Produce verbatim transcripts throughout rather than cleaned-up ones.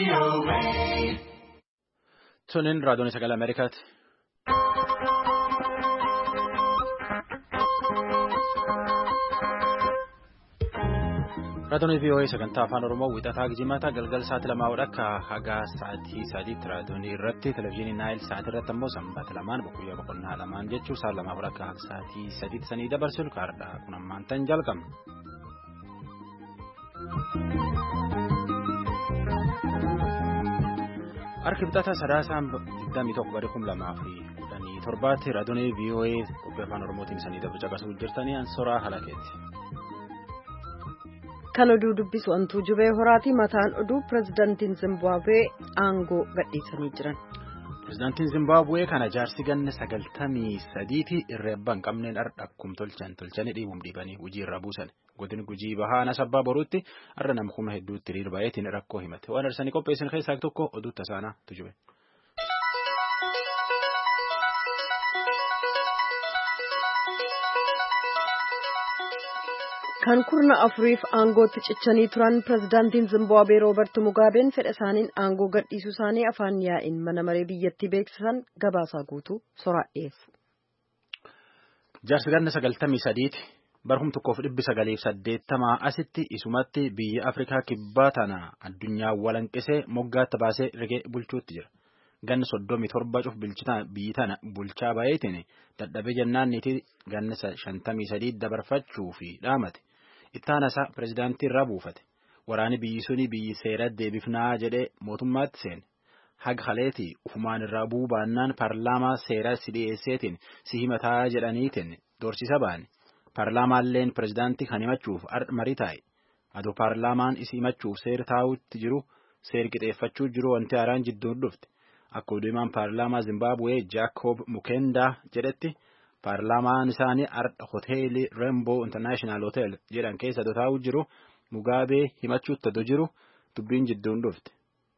Sunin raadiyoon sagalee Ameerikaati. Raadiyoon V O A sagantaa afaan Oromoo wixataa Gijimataa galgal sa'aatii lamaa akka haga sa'aatii sadiitti raadiyoon irratti televezyiinii Naayil sa'aatii irratti ammoo sanbata lamaan boqoyyoo boqonnaa lamaan jechuun sa'a lamaa akka haga sa'aatii sadiitti sanii dabarsuun kaardhaa kun ammaan tan jalqabna. Arkibxata sadaasaan digdamii tokko bara kuma lamaa fi kudhanii torbaatti raadiyoon V O A qophii afaan Oromootiin sanii dabarsu caqasuu jirtanii ansoraa halakeeti. Kan oduu dubbisu antuu jubee horaati mataan oduu pirezidaantiin Zimbabwee aangoo gadhiisanii jiran. Pirezidaantiin Zimbabwee kana jaarsi ganna sagaltamii sadiiti irree abbaan qabneen har'a akkuma tolchan tolchanii dhiibuun dhiibanii hojii irra buusan. Godin gujii bahaa nasabbaa boruutti har'a nama kuma hedduutti hiriir baay'eetiin rakkoo himate. Waan arsanii qopheessan keessaa tokko oduu tasaanaa tujube. Kan kurna afuriif aangootti cichanii turan pirezidaantiin Zimbabwee Roobert Mugaabeen fedha isaaniin aangoo gadhiisuu isaanii afaan yaa'in mana maree biyyattii beeksisan gabaasaa guutuu soraa dhiyeessa. Jaarsi ganna sagaltamii sadiiti barhum tokkoof dhibbi sagaliif saddeettamaa asitti isumatti biyya Afrikaa kibbaa tana addunyaa walanqisee moggaatti baasee rigee bulchuutti jira. Ganna soddomii torba cuf biyyi tana bulchaa baay'eetiin dadhabee jennaan niitii ganna shantamii sadii dabarfachuu fi dhaamate. Ittaanasaa pirezidaantii irraa buufate. Waraani biyyi suni biyyi seera deebifnaa jedhee mootummaatti seene. Haga haleetii ufumaan irraa bu'uu baannaan paarlaamaa seera si dhiyeesseetiin si himataa jedhaniitiin doorsisa baane. Paarlaamaalleen pirezidaantii kan himachuuf marii taa'e. Adoo paarlaamaan isi himachuuf seera taa'utti jiru seera qixeeffachuu jiru wanti haaraan jidduun dhufte. Akka oduumaan paarlaamaa Zimbabwee Jaakob Mukendaa jedhetti. Paarlaamaan isaanii hoteelii Rainbow International Hotel jedhan keessa taa'u jiru Mugaabee himachuutti adoo jiru dubbiin jidduun dhufte.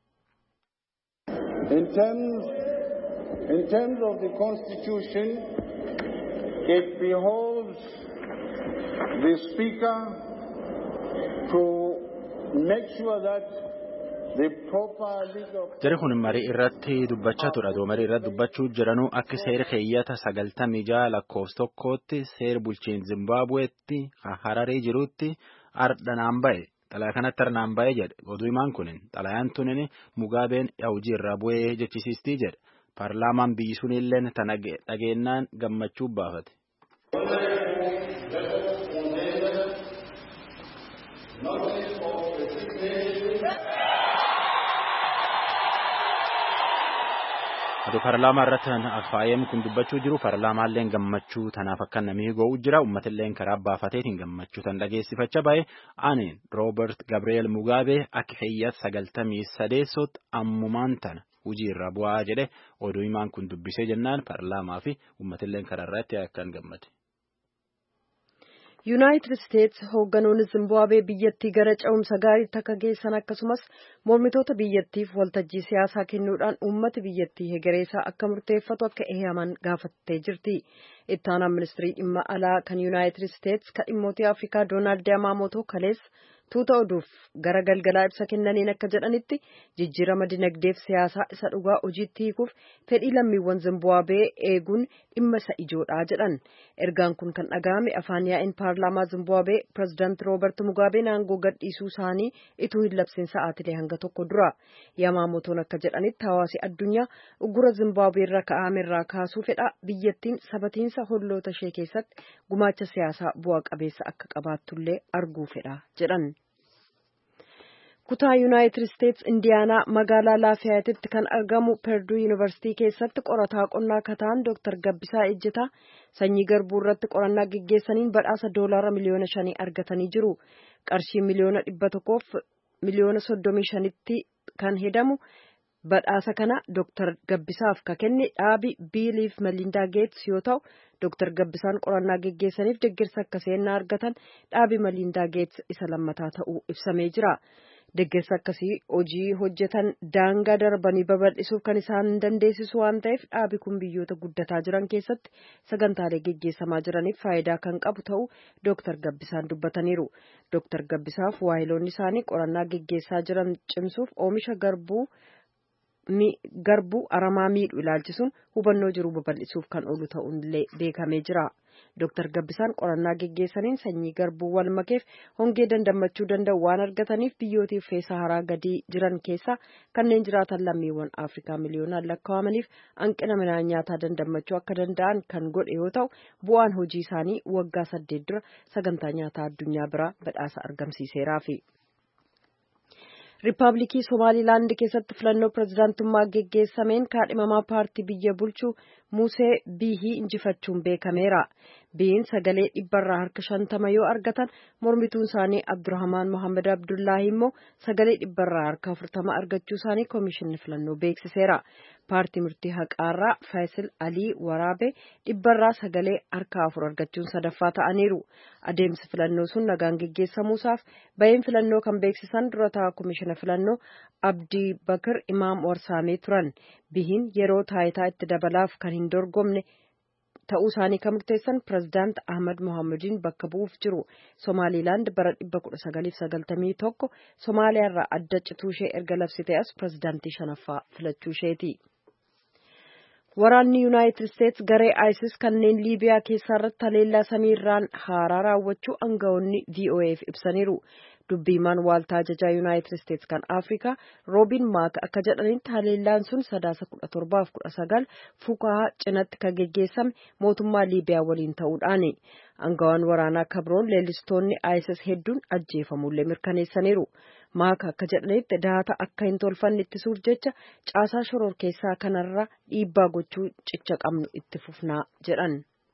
In terms, in terms of the constitution, it behoves the speaker to make sure that Jari kun marii irratti dubbachaa ture. Adoo marii irratti dubbachuu jiranuu akka seera keeyyata sagaltamii jaha lakkoofsa tokkootti seera bulchiinsa Zimbabweetti hararii jirutti ardhanaan ba'e. Xalayaa kanatti ardhanaan ba'e jedhe. Oduumaan kunin xalayaan tunin Mugaabeen hojii irraa bu'ee jechisiistii jedhe. Paarlaamaan biyyi sunilleen tana dhageennaan gammachuu baafate. Adoo paarlaamaa irratti afaayeem kun dubbachuu jiru paarlaamaalleen gammachuu tanaaf akka namni go'u jira. Uummatilleen karaa baafateetiin gammachuu tan dhageessifachaa baay'ee aaneen Roobert Gabriel Mugaabee akka keeyyata sagaltamii sadeessootti ammumaan tana hojii irra bu'aa jedhe oduu himaan kun dubbisee jennaan paarlaamaa fi uummatilleen karaa irratti akkan gammade. Yuunaayitid Isteets hoogganoonni Zimbabwee biyyattii gara ce'umsa gaariitti akka geessan akkasumas mormitoota biyyattiif waltajjii siyaasaa kennuudhaan uummata biyyattii hegereesaa akka murteeffatu akka eeyyaman gaafattee jirti. Itti aanaan ministirii dhimma alaa kan Yuunaayitid Isteets kan dhimmoota Afrikaa Doonaald Yamaamootoo kaleessa tuuta oduuf gara galgalaa ibsa kennaniin akka jedhanitti jijjiirama dinagdeef siyaasaa isa dhugaa hojiitti hiikuuf fedhii lammiiwwan Zimbabwee eeguun dhimma isa ijoodhaa jedhan. Ergaan kun kan dhaga'ame afaan yaa'in paarlaamaa Zimbabwee pirezidaantii Roobert Mugaabeen aangoo gadhiisuu isaanii ituu hin labsin sa'aatilee hanga tokko dura. Yamaamotoon akka jedhanitti hawaasi addunyaa uggura Zimbabwee irra kaa'ame irraa kaasuu fedha biyyattiin sabatiinsa holloota ishee keessatti gumaacha siyaasaa bu'a qabeessa akka qabaattullee arguu fedha jedhan. Kutaa Yuunaayitid Isteets Indiyaanaa magaalaa Laafiyaatitti kan argamu Perduu Yuunivarsiitii keessatti qorataa qonnaa kataan Dooktar Gabbisaa Ejjetaa sanyii garbuu irratti qorannaa geggeessaniin badhaasa doolaara miliyoona shanii argatanii jiru. Qarshii miliyoona dhibba tokkoof miliyoona soddomii shanitti kan hedamu badhaasa kana Dooktar Gabbisaaf ka kenne dhaabi Biiliif Melindaa Geets yoo ta'u, Dooktar Gabbisaan qorannaa geggeessaniif deeggarsa akka seennaa argatan dhaabi Melindaa Geets isa lammataa ta'uu ibsamee jira. Deeggarsa akkasii hojii hojjetan daangaa darbanii babal'isuuf kan isaan dandeessisu waan ta'eef dhaabi kun biyyoota guddataa jiran keessatti sagantaalee geggeessamaa jiraniif faayidaa kan qabu ta'uu Dooktar Gabbisaan dubbataniiru. Dooktar Gabbisaaf waahiloonni isaanii qorannaa geggeessaa jiran cimsuuf oomisha garbuu garbuu aramaa miidhu ilaalchisuun hubannoo jiru babal'isuuf kan oolu ta'uunillee beekamee jira. Dooktar Gabbisaan qorannaa geggeessaniin sanyii garbuu wal makeef hongee dandammachuu danda'u waan argataniif biyyootiif feesa haraa gadii jiran keessaa kanneen jiraatan lammiiwwan Afrikaa miliyoonaan lakkaa'amaniif hanqina midhaan nyaataa dandammachuu akka danda'an kan godhe yoo ta'u bu'aan hojii isaanii waggaa saddeet dura sagantaa nyaataa addunyaa biraa badhaasa argamsiiseeraafi. Riippaabilikii Somaalilaand keessatti filannoo pirezidaantummaa geggeessameen kaadhimamaa paartii biyya bulchuu Musee Biihii injifachuun beekameera. Biihiin sagalee dhibbarraa harka shantama yoo argatan mormituun isaanii Abdurrahmaan Mohammed Abdullaahi immoo sagalee dhibbarraa harka afurtama argachuu isaanii koomishinni filannoo beeksiseera. Paartii murtii haqaarraa Faayisil Alii Waraabee dhibbarraa sagalee harka afur argachuun sadaffaa ta'aniiru. Adeemsi filannoo sun nagaan geggeessamuusaaf bahiin filannoo kan beeksisan dura taa'aa koomishina filannoo Abdii Bakir Imaam Warsaamee turan. Bihiin yeroo taayitaa itti dabalaaf kan hin dorgomne ta'uu isaanii kan murteessan pirezidaant Ahmad Mohammediin bakka bu'uuf jiru. Somaalilaand bara dhibba kudha sagaliif sagaltamii tokko Somaaliyaarraa adda cituu ishee erga labsitee as pirezidaantii shanaffaa filachuu isheeti. Waraanni Yuunaayitid Isteets garee ISIS kanneen Liibiyaa keessaa irratti haleellaa samiirraan haaraa raawwachuu aangawoonni V O A'f ibsaniiru. Dubbiimaan waaltaa ajajaa Yuunaayitid Isteets kan Afrikaa Roobiin Maak akka jedhanitti haleellaan sun sadaasa kudha torbaaf kudha sagal fukaa cinatti kan geggeessame mootummaa Liibiyaa waliin ta'uudhaani. Aangawaan waraanaa kabroon leellistoonni ISIS hedduun ajjeefamullee mirkaneessaniiru. Maak akka jedhanitti daata akka hin tolfanne ittisuuf jecha caasaa shororkeessaa kanarra dhiibbaa gochuu cicha qabnu itti fufnaa jedhan.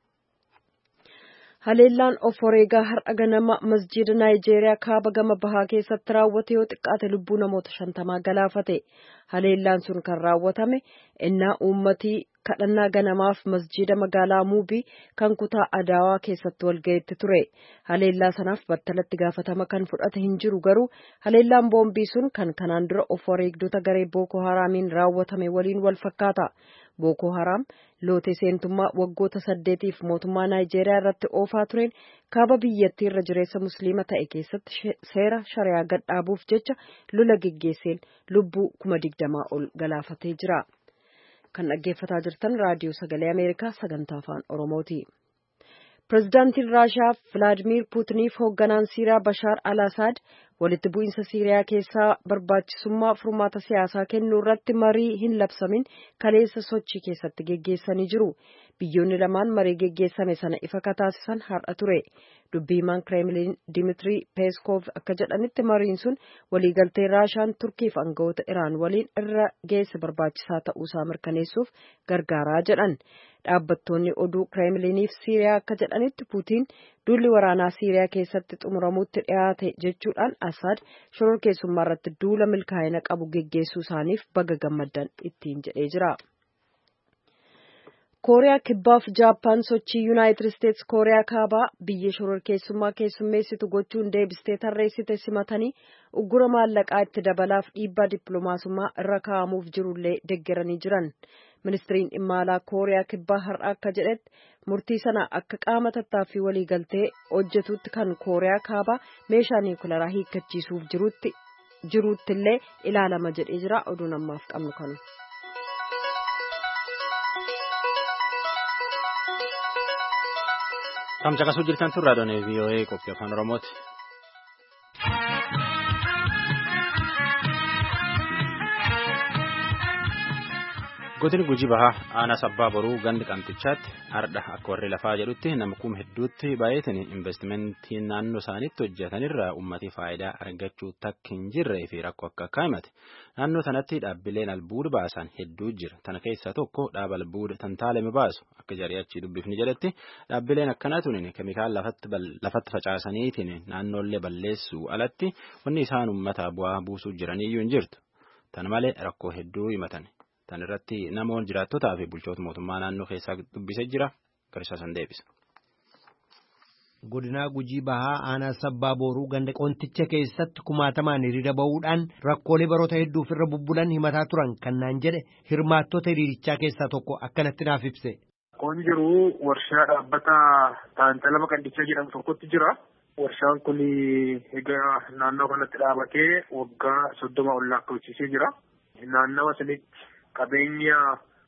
Haleellaan of wareegaa har'a ganama masjiida Naayijeeriyaa kaaba gama bahaa keessatti raawwate yoo xiqqaate lubbuu namoota shantamaa galaafate. Haleellaan sun kan raawwatame ennaa uummatii kadhannaa ganamaaf masjiida magaalaa Muubii kan kutaa Adaawaa keessatti walga'itti ture. Haleellaa sanaaf battalatti gaafatama kan fudhate hin jiru garuu haleellaan boombii sun kan kanaan dura of wareegdota garee Booko Haraamiin raawwatame waliin wal fakkaata. Booko Haram lootee seentummaa waggoota saddeetiif mootummaa Naayijeeriyaa irratti oofaa tureen kaaba biyyattii irra jireessa musliima ta'e keessatti seera shari'aa gadhaabuuf jecha lola geggeesseen lubbuu kuma digdamaa ol galaafatee jira. Kan dhaggeeffataa jirtan raadiyoo sagalee Ameerikaa sagantaa afaan Oromooti. Pireezidaantiin Raashiyaa Vilaadimiir Puutiniif hoogganaan Siiriyaa Bashaar al-Asaad walitti bu'iinsa Siiriyaa keessaa barbaachisummaa furmaata siyaasaa kennuu irratti marii hin labsamin kaleessa sochii keessatti geggeessanii jiru. Biyyoonni lamaan marii geggeessame sana ifa kataasisan har'a ture. Dubbiimaan Kireemliin Dimitrii Peeskoof akka jedhanitti mariin sun waliigaltee Raashiyaan Turkiif aangawoota Iraan waliin irra geesse barbaachisaa ta'uusaa mirkaneessuuf gargaaraa jedhan. Dhaabbattoonni oduu Kireemliiniif Siiriyaa akka jedhanitti Puutiin duulli waraanaa Siiriyaa keessatti xumuramuutti dhiyaate jechuudhaan Asaad shororkeessummaa irratti duula milkaa'ina qabu geggeessuu isaaniif baga gammaddan ittiin jedhee jira. Kooriyaa Kibbaaf Jaappaan sochii Yuunaayitid Isteets Kooriyaa Kaabaa biyya shororkeessummaa keessummeessitu gochuun deebistee tarreessite simatanii uggura maallaqaa itti dabalaaf dhiibbaa dippiloomaasummaa irra kaa'amuuf jirullee deeggaranii jiran. Ministiriin dhimma alaa Kooriyaa Kibbaa har'a akka jedhetti murtii sana akka qaama tattaaffii waliigaltee hojjetutti kan Kooriyaa Kaabaa meeshaa niwukilaraa hiikkachiisuuf jirutti jiruuttillee ilaalama jedhee jira. Oduun ammaaf qabnu kanu. Kam caqasuu jirtan tun raadiyoon V O A qophii afaan Oromooti. Godina Gujii Bahaa aanaa sabbaa boruu gandi qamxichaatti hardha akka warri lafaa jedhutti nama kuma hedduutti baay'eetiin investimentii naannoo isaaniitti hojjetanirraa uummatii faayidaa argachuu takka hin jirree fi rakkoo akka akka himate. Naannoo sanatti dhaabbileen albuuda baasan hedduu jira. Tana keessaa tokko dhaaba albuuda tantaalame baasu akka jari'achi dubbifni jedhetti dhaabbileen akkanaa tunin keemikaala lafatti facaasaniitiin naannoollee balleessuu alatti wanni isaan uummata bu'aa buusuu jiraniyyuu hin jirtu. Tana malee rakkoo hedduu himatan. Tan irratti namoonni jiraattotaa fi bulchoota mootummaa naannoo keessaa dubbisee jira. Garisa san deebisa. godinaa Gujii Bahaa aanaa Sabbaa Booruu ganda qonticha keessatti kumaatamaan hiriira ba'uudhaan rakkoolee baroota hedduuf irra bubbulan himataa turan kan naan jedhe hirmaattota hiriirichaa keessaa tokko akkanatti naaf ibse. Kun jiru warshaa dhaabbata Taantalama Qandichaa jedhamu tokkotti jira. Warshaan kun egaa naannoo kanatti dhaabatee waggaa soddoma ol lakkoofsisee jira. Naannawa sanitti qabeenya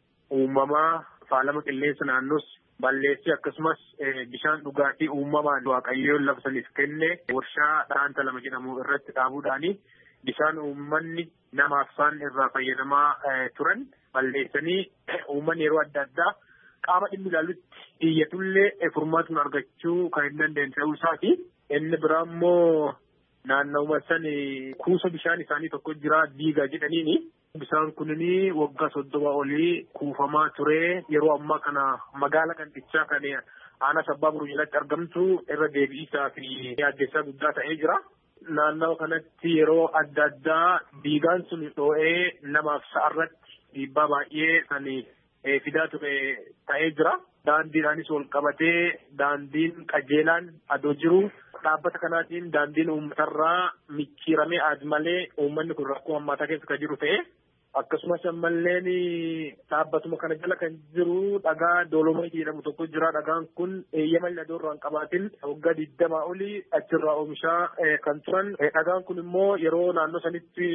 uumamaa faalama qilleensa naannoos balleessee akkasumas bishaan dhugaatii uumamaan waaqayyoon lafa saniif kenne warshaa Taantalama jedhamu irratti dhaabuudhaani bishaan uummanni namaaf isaan irraa fayyadamaa turan balleessanii uummanni yeroo adda addaa qaama dhimmi ilaalutti iyyatullee furmaatuma argachuu kan hin dandeenye ta'uu isaati. Inni biraa immoo naannawuma sani kuusa bishaan isaanii tokko jira diigaa jedhaniini. Bishaan kunini waggaa soddoma olii kuufamaa ture yeroo ammaa kana magaala Qandichaa kan aanaa Sabbaa Booruu jalatti argamtu irra deebi'isaa fi yaaddeessaa guddaa ta'ee jira. Naannawa kanatti yeroo adda addaa diigaan sun dhoo'ee namaaf sa'arratti dhiibbaa baay'ee kan fidaa ture ta'ee jira. Daandiidhaanis wal qabatee daandiin qajeelaan adoo jiru dhaabbata kanaatiin daandiin uummatarraa micciiramee aad malee uummanni kun rakkoo hammaataa keessa kan jiru ta'e akkasumas ammalleen dhaabbatuma kana jala kan jiru dhagaa doolomayitii jedhamu tokko jira. Dhagaan kun eeyyama ladoorraa hin qabaatin waggaa digdamaa olii achirraa oomishaa kan turan. Dhagaan kun immoo yeroo naannoo sanitti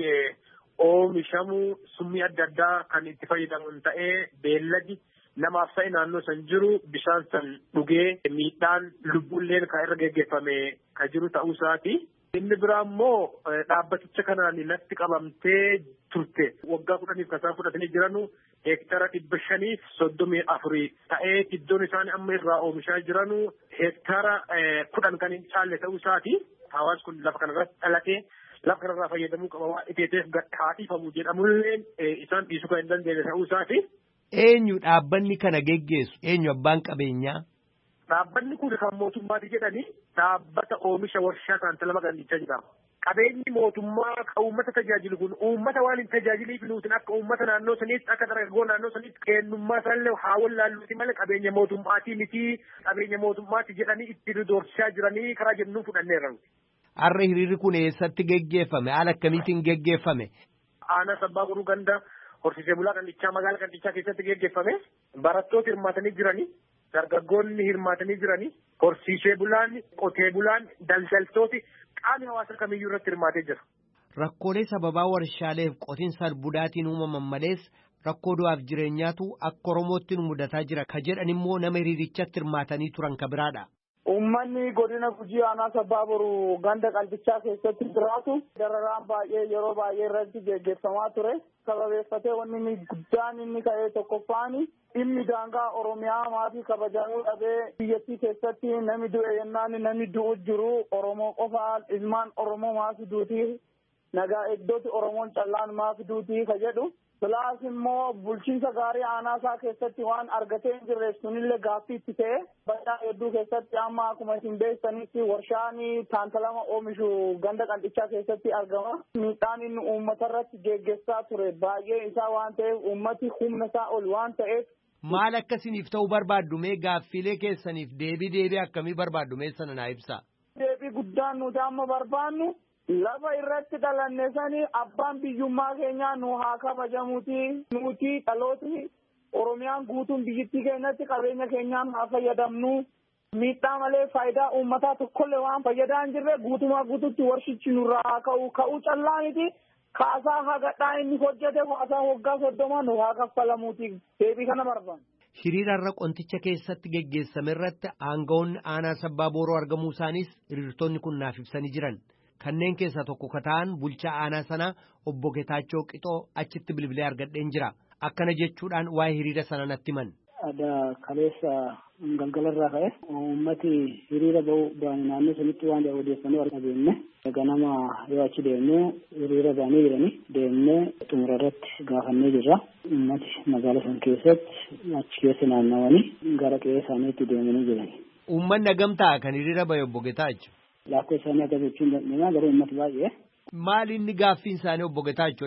oomishamu summii adda addaa kan itti fayyadaman ta'ee beelladi namaaf ta'e naannoo san jiru bishaan san dhugee miidhaan lubbuulleen kan irra geggeeffame kan jiru ta'uu isaati. Inni biraa immoo dhaabbaticha kanaan natti qabamtee turte waggaa kudhaniif kasaa fudhatanii jiranu heektara dhibba shaniif soddomii afurii ta'ee iddoon isaan amma irraa oomishaa jiranu heektara kudhan kan hin caalle ta'uu isaati. Hawaasni kun lafa kanarratti dhalatee lafa kanarraa fayyadamuu qaba waan iteeteef haadhiifamu jedhamullee isaan dhiisuu kan hin dandeenye ta'uu isaati. Eenyu dhaabbanni kana geggeessu? Eenyu abbaan qabeenyaa? Dhaabbanni kun kan mootummaati jedhanii dhaabbata oomisha warshaa Taantalama Qandichaa jedhama. Qabeenyi mootummaa kan uummata tajaajilu kun uummata waan hin tajaajiliif nuutin akka uummata naannoo saniitti akka dargaggoo naannoo saniitti kennummaa isaallee haa wallaalluuti malee qabeenya mootummaatii miti qabeenya mootummaati jedhanii itti doorsisaa jiranii karaa jennuu fudhanneerra. Har'a hiriirri kun eessatti geggeeffame? Haala akkamiitiin geggeeffame? Aanaa Sabbaa Booruu ganda horsiisee bulaa Qandichaa magaala Qandichaa keessatti geggeeffame. Barattooti hirmaatanii jiranii, dargaggoonni hirmaatanii jiranii, horsiisee bulaan, qotee bulaan, daldaltooti qaamni hawaasa kamiyyuu irratti hirmaatee jira. Rakkoolee sababaa warshaaleef qotiinsa albuudaatiin uumaman malees rakkoo du'aaf jireenyaatu akka Oromootti nu mudataa jira ka jedhan immoo nama hiriirichatti hirmaatanii turan ka biraadha. Uummanni godina Gujii aanaa Sabbaa Booruu ganda Qandichaa keessatti jiraatu dararaan baay'ee yeroo baay'ee irratti geggeeffamaa ture. Sababeeffatee wanni inni guddaan inni ka'ee tokkoffaani dhimmi daangaa Oromiyaa maatii kabajamuu dhabee biyyattii keessatti namni du'e yennaan namni du'u jiru Oromoo qofaa ilmaan Oromoo maafi duutii nagaa eegdoti Oromoon callaan maafi duutii ka jedhu. Bilaas immoo bulchiinsa gaarii aanaasaa keessatti waan argatee hin jirreef sunillee gaaffii itti ta'e baddaa hedduu keessatti amma akkuma isin beektanitti warshaan Taantalama oomishu ganda Qandichaa keessatti argama. Miidhaan inni uummata irratti geggeessaa ture baay'ee isaa waan ta'eef uummati humna isaa ol waan ta'eef. Maal akkasiniif ta'uu barbaaddu mee gaaffiilee keessaniif deebii deebii akkamii barbaaddu mee sana naa ibsaa. Deebii guddaan nuti amma barbaannu. Lafa irratti dhalanne sani abbaan biyyummaa keenyaa nu haa kabajamuuti nuti dhalooti Oromiyaan guutuun biyyittii keenyatti qabeenya keenyaan haa fayyadamnu miidhaa malee faayidaa uummataa tokkollee waan fayyadaa hin jirre guutumaa guututti warshichi nurraa haa ka'u ka'uu callaa miti kaasaa hagadhaa inni hojjete kaasaa waggaa soddoma nu haa kaffalamuuti deebii kana barbaanna. Hiriirarra qonticha keessatti geggeessame irratti aangawoonni aanaa Sabbaa Booruu argamuu isaanis hiriirtonni kun naaf ibsanii jiran. Kanneen keessaa tokko ka ta'an bulchaa aanaa sanaa obbo Getaachoo Qixoo achitti bilbilee argadheen jira. Akkana jechuudhaan waa'ee hiriira sana natti himan. Aadaa kaleessa galgalarraa ka'e uummati hiriira ba'uu baane naannoo sanitti waan odeeffannoo argannee ganama yoo achi deemnee hiriira baanee jiranii deemnee xumura irratti gaafannee jirra. Uummati magaala san keessatti achi keessa naannawanii gara qe'ee isaaniitti deemanii jirani. Uummanni hagamtaa kan hiriira ba'e obbo Getaachoo? Lakkoo isaanii akka jechuun dandeenyaa garuu uummata baay'ee. Maali inni gaaffiin isaanii obbo Getaachoo?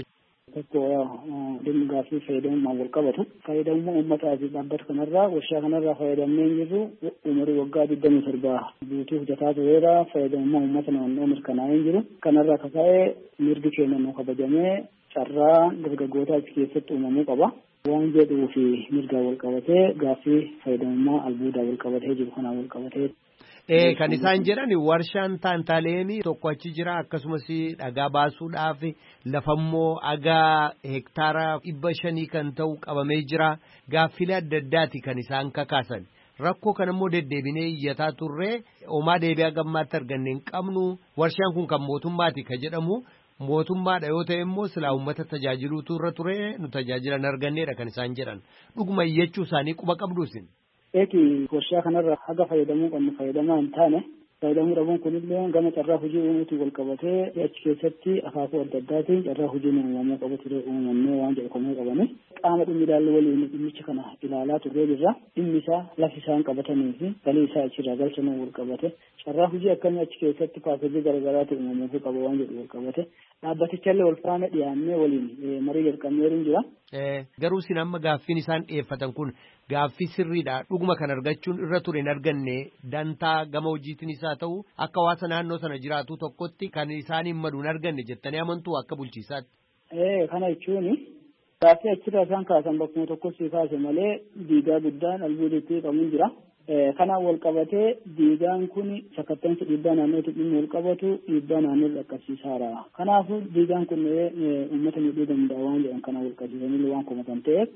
tokko dhimma gaaffii fayyadamummaan wal qabatu. Fayyadamummaa uummataa fi dhaabbata kanarraa warshaa kanarraa fayyadamnee jirru umurii waggaa digdamii torbaa guutuu hojjetaa tureera. Fayyadamummaa uummata naannoo mirkanaa'ee jiru. Kanarraa kaka'ee mirgi keenya nu kabajamee carraa dargaggootaa achi keessatti uumamuu qaba. Waan jedhuu fi mirgaa wal qabatee gaaffii fayyadamummaa albuudaa wal qabatee jiru kanaan wal qabatee. Kan isaan jedhan warshaan taantaaleemii tokko achi jira akkasumas dhagaa baasuudhaaf lafammoo agaa hektaara dhibba shanii kan ta'u qabamee jira. Gaaffilee adda addaati kan isaan kakaasan. Rakkoo kanammoo deddeebinee iyyataa turree homaa deebi'aa gammaatti arganne hin qabnu. Warshaan kun kan mootummaati kan jedhamu mootummaadha yoo ta'e immoo silaa uummata tajaajiluutu irra ture nu tajaajilan arganneedha kan isaan jedhan. Dhuguma iyyachuu isaanii quba qabduusin. Eeti warshaa kanarra haga fayyadamuu qabnu fayyadamaa hin taane fayyadamuu dhabuun kunillee gama carraa hojii uumuutiin wal qabatee achi keessatti akaakuu adda addaatiin carraa hojiin uumamuu qabu ture uumamnee waan jedhamuu qabani. Qaama dhimmi ilaallu waliin dhimmicha kana ilaalaa turree jirra. Dhimmi isaa lafi isaan qabatanii fi galii isaa achirraa galchanuu wal qabate carraa hojii akkamii achi keessatti paakejii garaagaraatiin uumamuu qaba waan jedhu wal qabate dhaabbatichallee wal faana dhiyaannee waliin marii jalqabneeru jira. Garuu isin amma gaaffiin isaan dhiyeeffatan kun gaaffii sirriidha. Dhuguma kan argachuun irra ture hin arganne dantaa gama hojiitiin isaa ta'u akka hawaasa naannoo sana jiraatu tokkotti kan isaan hin madu hin arganne jettanii amantuu akka bulchiisaatti. Kana jechuun gaaffii achirraa isaan kaasan bakkuma tokkotti kaase malee diigaa guddaan albuuditti qabuun jira. Kanaan wal qabatee diigaan kun sakkattansa dhiibbaa naannootti dhimma wal qabatu dhiibbaa naannoo dhaqqabsiisaadha. Kanaafuu diigaan kun uummata miidhuu danda'a waan jedhan kana wal qabsiisanii waan komatan ta'eef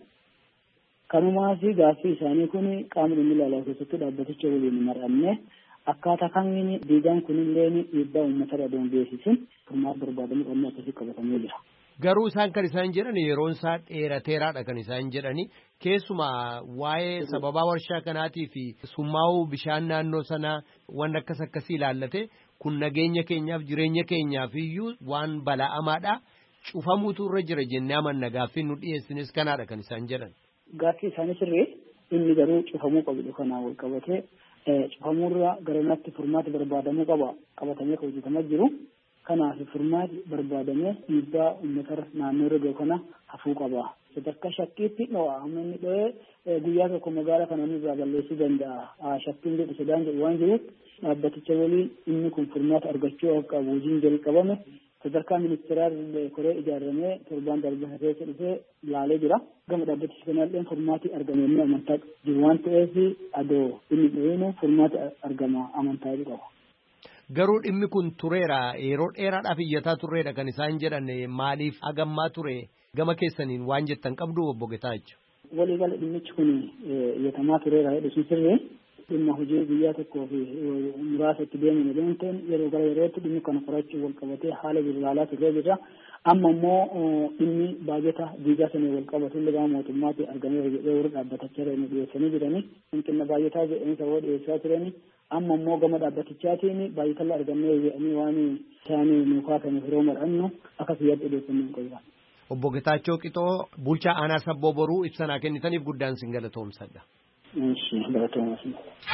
kanumaas gaaffii isaanii kun qaama dhimmi ilaalaa keessatti dhaabbaticha waliin mar'anne akkaataa kamiin diigaan kunillee dhiibbaa uummatarra doon geessisin furmaata barbaadamu qabnu akkasii qabatamee jira. Garuu isaan kan isaan jedhan yeroon isaa dheerateeraadha kan isaan jedhani keessumaa waa'ee sababaa warshaa kanaatii fi summaa'uu bishaan naannoo sanaa waan akkas akkasii ilaallate kun nageenya keenyaaf jireenya keenyaaf iyyuu waan bala'amaadha cufamuutu irra jira jennee amanna gaaffiin nu dhiyeessines kanaadha kan isaan jedhan. Gaaffii isaanii sirrii inni garuu cufamuu qabudha kanaan wal qabatee cufamuurra garanaatti furmaata barbaadamuu qaba qabatamee kan hojjetamaa jiru. Kanaaf furmaati barbaadamee dhiibbaa uummata naannoo irra gahu kana hafuu qaba. Sadarkaa shakkiitti dho'a. Amma inni dho'ee guyyaa tokko magaalaa kana irraa balleessuu danda'a. Shakkiin jedhu sodaan jedhu waan jiruuf dhaabbaticha waliin inni kun furmaata argachuu akka qabu hojiin jalqabame sadarkaa ministeeraa koree ijaaramee torbaan darbaa keessa dhufee ilaalee jira. Gama dhaabbaticha kanaallee furmaati argame inni amantaa jiru waan ta'eef adoo inni dho'inu furmaati argama amantaa jiru qaba. Garuu dhimmi kun tureera yeroo dheeraadhaaf iyyataa turreedha kan isaan jedhan maaliif hagammaa ture gama keessaniin waan jettan qabdu obbo Getaacho. Walii gala dhimmichi kun iyyatamaa tureera jedhu sirrii dhimma hojii guyyaa tokkoo fi muraasa itti deemame deemteen yeroo gara yerootti dhimmi kana qorachuu wal qabatee haala ilaalaa turree jirra. Amma immoo dhimmi baajata diigaa sanii wal qabatu illee mootummaatti argamee jedhee warra dhaabbatachaa inni dhiyeessanii jiranii hanqina baajataa jedhanii sababa dhiyeessaa turanii. Amma immoo gama dhaabbatichaatiin baay'atalla argannee jedhanii waan isaanii nuukaatanii firoo mar'annu akka siyaatti odeeffannoo qabu. Obbo Getaachoo Qixoo bulchaa aanaa sabboo boruu ibsanaa kennitaniif guddaan sin galatoomsadha. Eeshi galatoomasi.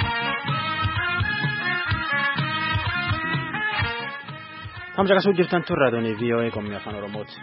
Hamza kasuu jirtan turraa doonii V O A Qommii Afaan Oromooti.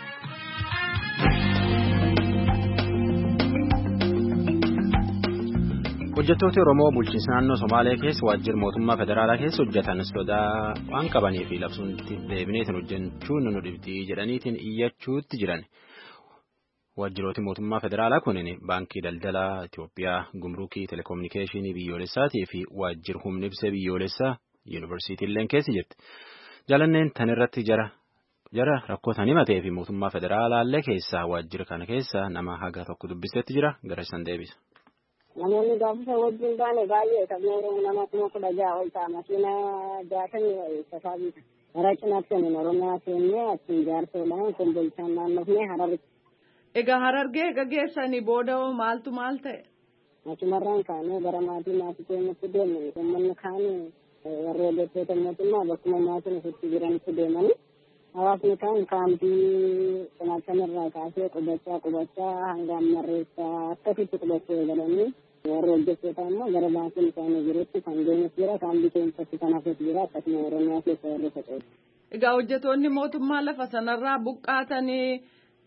Hojjettooti Oromoo bulchiinsa naannoo Somaalee keessa waajjira mootummaa federaalaa keessa hojjetan sodaa waan qabanii fi labsuun deebineetiin hojjechuun nu dhibdii jedhaniitiin iyyachuutti jiran. Waajjirooti mootummaa federaalaa kunin baankii daldalaa Itoophiyaa, gumruukii, telekominikeeshinii biyyoolessaatii fi waajjira humna ibsaa biyyoolessaa yuunivarsiitiilleen keessa jirti. Jalanneen tan irratti jara jara rakkoo tan himatee fi mootummaa federaalaallee keessaa waajjira kana keessa nama haga tokko dubbisetti jira gara isaan deebisa. Namoonni gaafasa wajjin baane baay'ee ta'ee nama kuma kudha ja'a ol ta'a makiina jaatamii sasaabiidha. Gara cinaatti kan Oromiyaa seennee achiin jaarsoodhaan kombolchaan naannofnee Hararitti. Egaa Harargee gaggeessanii booda maaltu maal ta'e? Achumarraan kaanee gara maatii maatii keenyatti deemne uummanni kaanii warra hojjettoota mootummaa bakkuma maatiin ofitti jiranitti deemanii hawaasni kaan kaampii cinaachamirraa kaasee qubachaa qubachaa hanga ammarreessaa akkasitti qubachuu eegalanii warra hojjettoota immoo gara baankiin isaanii jirutti kan deemus jira kaampii keessatti kan hafes jira akkasuma Oromiyaa keessa warra faca'u. Egaa hojjettoonni mootummaa lafa sanarraa buqqaatanii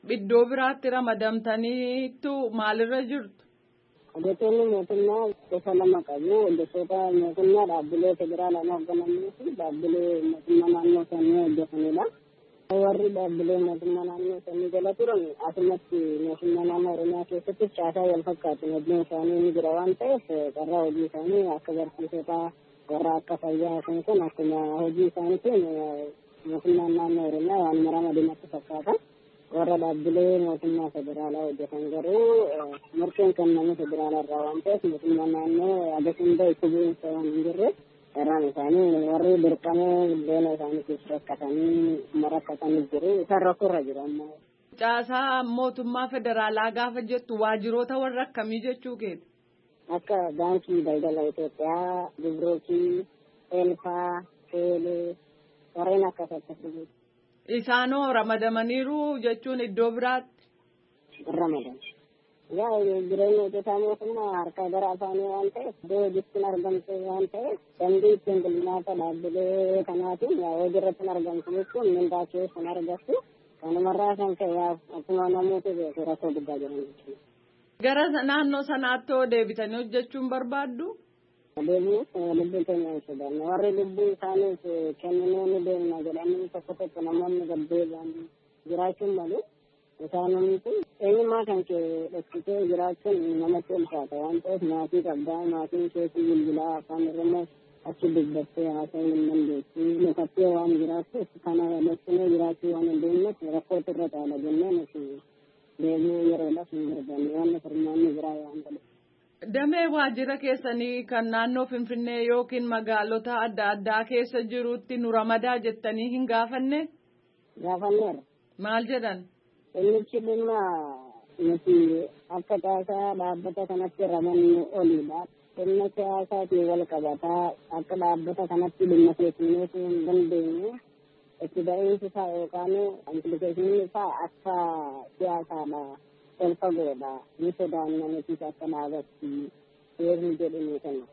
iddoo biraatti ramadamtaniitu maalirra jirtu? Hojjettoonni mootummaa gosa lama qabu. Hojjettoota mootummaa dhaabbilee federaalaan hoogganamanii fi dhaabbilee mootummaa naannoo sanii hojjetanidha. Warri dhaabbilee mootummaa naannoo sanii jala turan asumatti mootummaa naannoo Oromiyaa keessatti caasaa wal fakkaatu wajjin isaanii ni jira waan ta'eef carraa hojii isaanii akka barsiisotaa warra akka fayyaa sun kun akkuma hojii isaaniitiin mootummaan naannoo Oromiyaa waan maramadinatti fakkaata. Warra dhaabbilee mootummaa federaalaa hojjetan garuu murteen kenname federaalaa irraa waan ta'eef mootummaa naannoo agarsiisa itti bu'iinsa waan hin jirre irraan isaanii warri dirqamee buddeena isaaniitiif rakkatanii rakkatanii jiru isaan rakkoorra jiru amma. Caasaa mootummaa federaalaa gaafa jettu waajjiroota warra akkamii jechuu keeti? Akka baankii daldala Itoophiyaa, Gibrookii, Eelfaa, Teelee warreen akkas akkasii. Isaanoo ramadamaniiru jechuun iddoo biraatti? Ramadan. Yaa jireenya hojjetaa mootummaa harka gara afaanii waan ta'eef iddoo hojiitti argamte waan ta'eef dambii ittiin bulmaata dhaabbilee kanaatiin yaa hojii irratti argamtu jechuun mindaa keessan argattu kanumarraa kan ka'e akkuma namoota beeku rakkoo guddaa jiran jechuudha. Gara naannoo sanaatti hoo deebitanii hojjechuun barbaaddu? Deebiin lubbuu keenya hin sodaanne warri lubbuu isaaniif kenninee ni deemna jedhanii tokko tokko namoonni gaddeebi'an jiraachuun malu isaanonni kun eenyummaa kan kee dhoksitee jiraachuun namatti ulfaata waan ta'eef maatii qabdaa maatiin keessi bilbilaa afaan Oromoo achi dubbattee haasa'uu hin dandeessu mukattee waan jiraattuuf kana dhoksinee jiraachuu waan hin deemneef rakkootu irra caala jennee nuti deebi'uu yeroodhaaf hin barbaanne waan furmaanni biraa waan ta'eef. Damee waajjira keessanii kan naannoo Finfinnee yookiin magaalota adda addaa keessa jirutti nu ramadaa jettanii hin gaafanne? Gaafanneera. Maal jedhan? Innichi dhimma nuti akka caasaa dhaabbata kanatti ramannu oliidha. Dhimma siyaasaatiin wal qabataa akka dhaabbata kanatti dhimma keessummeessuu hin dandeenye itti ba'iinsi isaa yookaan implikeeshiniin isaa akka siyaasaadha. Elfa godha ni sodaanna nuti akka dhaabatti seerri jedhanii kenna.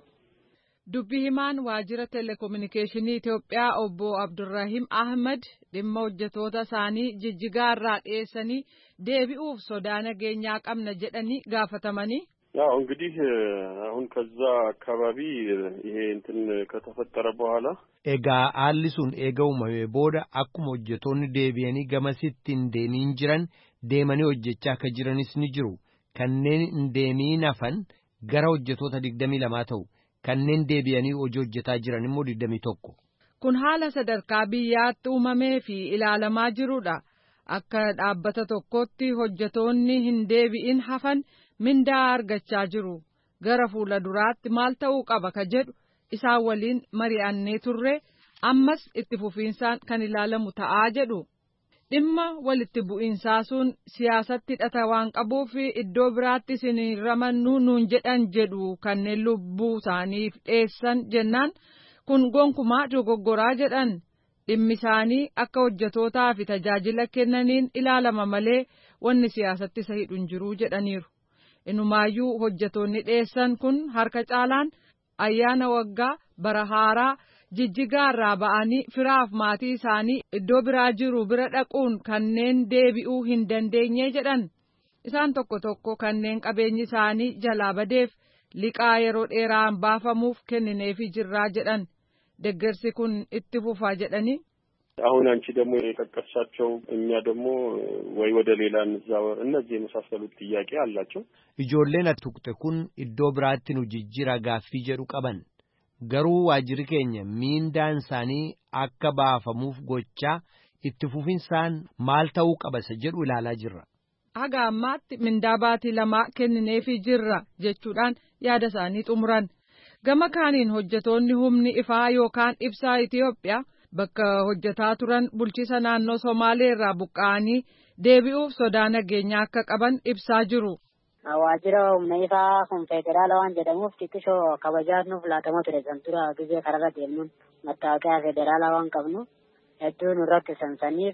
Dubbi himaan waajjira telekominikeeshinii Itoophiyaa obbo Abdurrahim Ahmad dhimma hojjetoota isaanii jijjigaa irraa dhiyeessanii deebi'uuf sodaa nageenyaa qabna jedhanii gaafatamanii. ያው እንግዲህ አሁን ከዛ አካባቢ ይሄ እንትን ከተፈጠረ በኋላ ኤጋ አልሱን ኤጋውመ ቦዳ አኩመ hojjetoonni deebi'anii gamasitti hin deemiin jiran deemanii hojjechaa akka jiranis ni jiru kanneen hin deemiin hafan gara hojjetoota digdamii lamaa ta'u kanneen deebi'anii hojii hojjetaa jiran immoo digdamii tokko. Kun haala sadarkaa biyyaatti uumamee fi ilaalamaa jirudha. Akka dhaabbata tokkotti hojjetoonni hin deebi'in hafan mindaa argachaa jiru. Gara fuula duraatti maal ta'uu qaba ka jedhu isaan waliin mari'annee turre ammas itti fufiinsaan kan ilaalamu ta'aa jedhu. Dhimma walitti bu'iinsaa sun siyaasatti hidhata waan qabuuf iddoo biraatti isin ramannu nuun jedhan jedhu kanneen lubbuu isaaniif dheessan jennaan kun gonkumaa dogoggoraa jedhan. Dhimmi isaanii akka hojjetootaa fi tajaajila kennaniin ilaalama malee wanni siyaasatti isa hidhu hin jiru jedhaniiru. Inumaayyuu hojjetoonni dheessan kun harka caalaan ayyaana waggaa bara haaraa jijjigaa irraa ba'anii firaaf maatii isaanii iddoo biraa jiru bira dhaquun kanneen deebi'uu hin dandeenye jedhan. Isaan tokko tokko kanneen qabeenyi isaanii jalaa badeef liqaa yeroo dheeraan baafamuuf kennineefii jirraa jedhan. Deeggarsi kun itti fufaa jedhanii. አሁን አንቺ ደግሞ የጠቀሳቸው እኛ ደግሞ ወይ ወደ ሌላ እንዛወር እነዚህ የመሳሰሉት ጥያቄ አላቸው ijoolleen atuqte kun iddoo biraatti nu jijjiira gaaffii jedhu qaban garuu waajjirri keenya miindaan isaanii akka baafamuuf gochaa itti fufinsaan maal ta'uu qabasa jedhu ilaalaa jirra. Haga ammaatti mindaa baatii lamaa kennineefii jirra jechuudhaan yaada isaanii xumuran. Gama kaaniin hojjetoonni humni ifaa yookaan ibsaa Itoophiyaa bakka hojjetaa turan bulchiisa naannoo Somaalee irraa buqqa'anii deebi'uuf sodaa nageenyaa akka qaban ibsaa jiru. Waajjira humna ifaa kun federaala waan jedhamuuf xiqqishoo kabajaas nuuf laatamu ture santura gizee kararra deemnuun mattaawoqiyaa federaalaa waan qabnu hedduu nu rakkisan saniif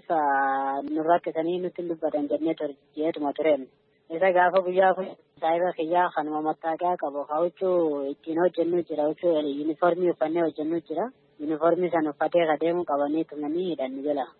nu rakkisanii nutti dubbatan jennee jeetuma tureen. Isa gaafa guyyaa kun saayiba kiyyaa kanuma mattaawoqiyaa qabu hawwachuu ittiin hojjennu jira hawwachuu yuunifoormii uffannee hojjennu jira. Yuunifoormii sana uffatee adeemu qabanii tumanii hidhannu jala.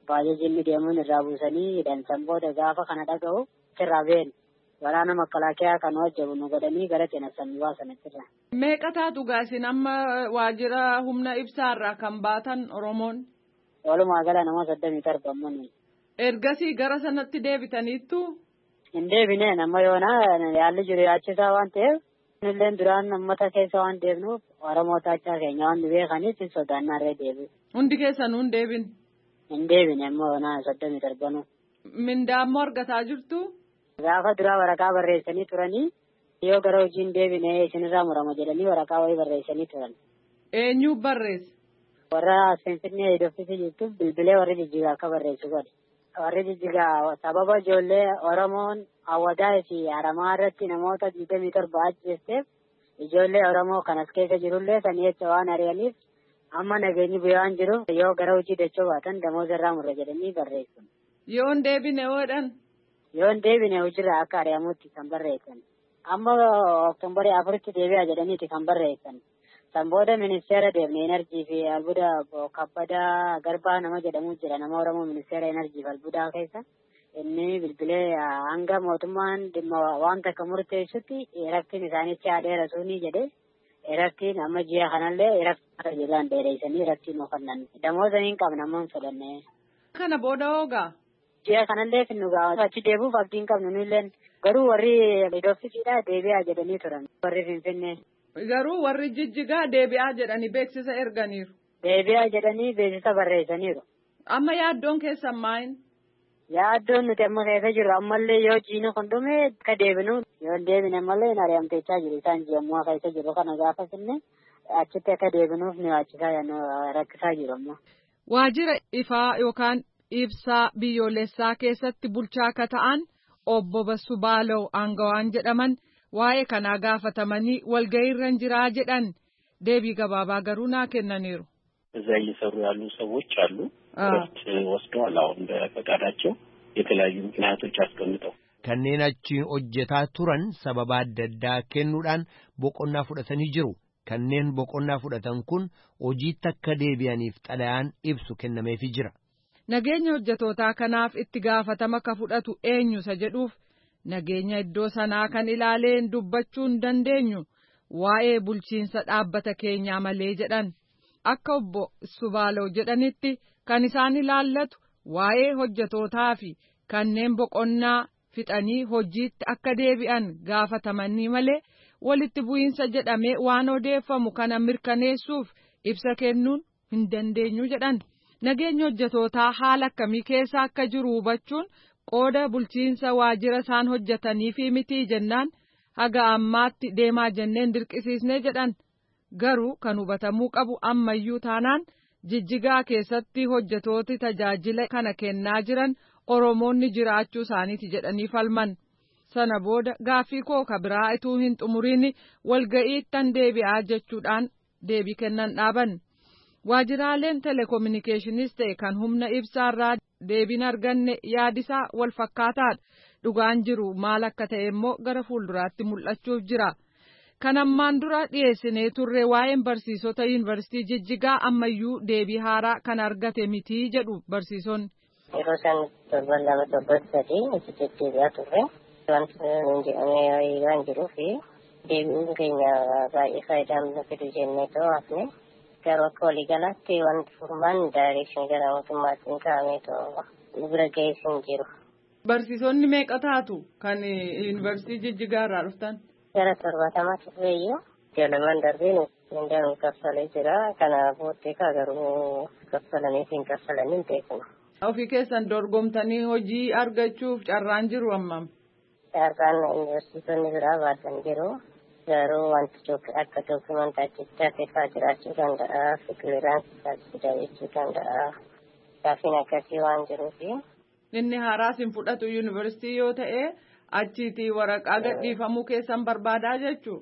baajajinni deemuun irraa buusanii hidhansan booda gaafa kana dhaga'u sirraa been waraana makalaakiyaa kan hojjetu nu godhanii gara cinasan baasan irra. Meeqa taatu gaasin amma waajjira humna ibsaarraa kan baatan Oromoon? Walumaa gala nama soddomii torba ammoo. Ergasii gara sanatti deebitaniittu? Hin deebine nama yoona yaalli jiru yaachisaa waan ta'eef illeen duraan uummata keessa waan deebnuuf Oromoo taachaa keenya waan beekaniif sodaannaarree deebi'u. Hundi keessanuu hin deebine? Hin deebine ammoo yoona soddomii torbanuu. Mindaa ammoo argataa jirtu? Gaafa duraa waraqaa barreessanii turanii yoo gara hojii hin deebine isinirraa murama jedhanii waraqaa wayii barreessanii turan. Eenyu barreesse? Warra Finfinnee Iddooffisi jirtuuf bilbilee warri Jijjigaa akka barreessu godhe. Warri Jijjigaa sababa ijoollee Oromoon Awwadaa fi Haramaa irratti namoota digdamii torba ajjeesteef ijoollee Oromoo kan as keessa jirullee sanii jecha waan ari'aniif amma nageenyi bu'aan jiru yoo gara hojii dachoo baatan damooza irraa murra jedhanii barreessu. Yoo hin deebine oodhan? Yoo hin deebine hojiirraa akka ari'amutti kan barreessan. Amma Oktoobarii afuritti deebi'a jedhaniiti kan barreessan. San booda ministeera deemne enerjii fi albuuda kabbadaa garbaa nama jedhamu jira nama Oromoo ministeera enerjii fi albuudaa keessa. Inni bilbilee hanga mootummaan dhimma waan takka murteessutti rakkin isaanitti adeera sunii jedhe rakkin amma ji'a kanallee rakkin jedhaan dheereessanii rakkin ofannan damooza hin qabne amma hin fudhanne. Kana booda hoogaa? Ji'a kanallee finnu gaafatu achi deebuuf abdiin qabnu nulleen garuu warri Iddooffisiidhaa deebi'aa jedhanii turan warri Finfinnee. Garuu warri Jijjigaa deebi'aa jedhanii beeksisa erganiiru. Deebi'aa jedhanii beeksisa barreessaniiru. Amma yaaddoon keessan maayin? Yaaddoon nuti amma keessa jiru ammallee yoo jiinu hundume akka deebinu yoo deebine ammallee hin ari'amteechaa jiru isaan ji'ammoo keessa jiru kana gaafa sinne achitti akka deebinuuf nu yaachisaa rakkisaa jiru ammoo. Waajjira ifaa yookaan ibsaa biyyoolessaa keessatti bulchaa akka ta'an obbo Bassuu Baalaw Aangawaan jedhaman waa'ee kanaa gaafatamanii walga'iirra jiraa jedhan deebii gabaabaa garuu naa kennaniiru. እዛ እየሰሩ ያሉ ሰዎች አሉ። እረፍት ወስደዋል። አሁን በፈቃዳቸው የተለያዩ ምክንያቶች አስቀምጠው kanneen achiin hojjetaa turan sababa adda addaa kennuudhaan boqonnaa fudhatanii jiru. Kanneen boqonnaa fudhatan kun hojiitti akka deebi'aniif xalayaan ibsu kennameefii jira. Nageenya hojjetootaa kanaaf itti gaafatama ka fudhatu eenyusa jedhuuf nageenya iddoo sanaa kan ilaaleen dubbachuu hin dandeenyu waa'ee bulchiinsa dhaabbata keenyaa malee jedhan. Akka obbo Subaalaw jedhanitti kan isaan ilaallatu waa'ee hojjetootaa fi kanneen boqonnaa fixanii hojiitti akka deebi'an gaafatamanii malee walitti bu'iinsa jedhamee waan odeeffamu kana mirkaneessuuf ibsa kennuun hin dandeenyu jedhan. Nageenya hojjetootaa haala akkamii keessa akka jiru hubachuun qooda bulchiinsa waajjira isaan hojjetanii fi mitii jennaan haga ammaatti deemaa jenneen dirqisiisnee jedhan. Garuu kan hubatamuu qabu ammayyuu taanaan Jijjigaa keessatti hojjetooti tajaajila kana kennaa jiran Oromoonni jiraachuu isaaniiti jedhanii falman. Sana booda gaaffii koo ka biraa ituu hin xumuriin walga'iittan deebi'aa jechuudhaan deebii kennan dhaaban. Waajjiraaleen telekominikeeshiniis ta'e kan humna ibsaarraa deebiin arganne yaadisaa wal fakkaataadha. Dhugaan jiru maal akka ta'e immoo gara fuulduraatti mul'achuuf jira. Kan ammaan dura dhiyeessinee turre waa'een barsiisota yuunivarsiitii Jijjigaa ammayyuu deebii haaraa kan argate mitii jedhu barsiisonni. Yeroo isaan torban lama torban sadii itti deddeebi'aa turre wanti nuun jedhamee waan jiruuf deebi'uun keenya baay'ee faayidaa nu fidu jennee ta'uu hafne garuu akka waliigalaatti wanti furmaan daayireekshinii gara mootummaatiin kaa'amee ta'uu nu bira ga'ees hin jiru. Barsiisonni meeqa taatu kan yuunivarsiitii Jijjigaa irraa dhuftan? Gara torbaatamaa turreeyyuu jalamaan darbeen mindaan kaffalee jira. Kana booddee kaa garuu kaffalanii fi hin kaffalanii hin beeknu. Ofii keessan dorgomtanii hojii argachuuf carraan jiru ammam? Carraan yuunivarsiitonni biraa baasan jiru. Garuu wanti akka dookumantaa achitti keessaa jiraachuu danda'a. Fikiraansii taasisuu jechuu danda'a. Gaafiin akkasii waan jiruufi. Inni haaraas hin fudhatu yuunivarsiitii yoo ta'e. Achiitii waraqaa gadhiifamuu keessan barbaadaa jechuu?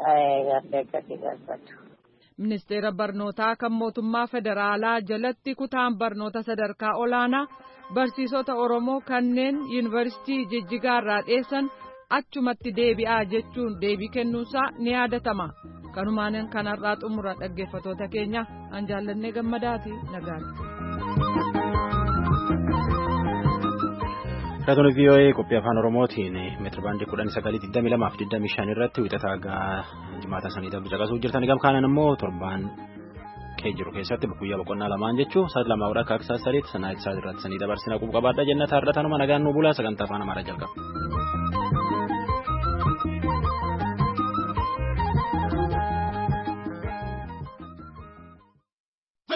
Ministeera barnootaa kan mootummaa federaalaa jalatti kutaan barnoota sadarkaa olaanaa barsiisota Oromoo kanneen yuunivarsiitii Jijjigaa irraa dheessan achumatti deebi'aa jechuun deebii kennuusaa ni yaadatama. Kanumaan kanarraa xumura dhaggeeffatoota keenya an jaallannee gammadaati nagaatti. Raadiyoo V O A qophii afaan Oromootiin meetira baandii kudhan sagalii digdamii lamaa fi digdamii shan irratti wixataa gaa jimaata sanii darbu caqasuu jirtan gam kanan immoo torbaan kee jiru keessatti guyyaa boqonnaa lamaan jechuun sa'a lamaa warra akka sadiitti sanaa isaa irratti sanii dabarsina quba qabaadha jenna taarratanuma nagaan nu bulaa sagantaa afaan Amaaraa jalqaba.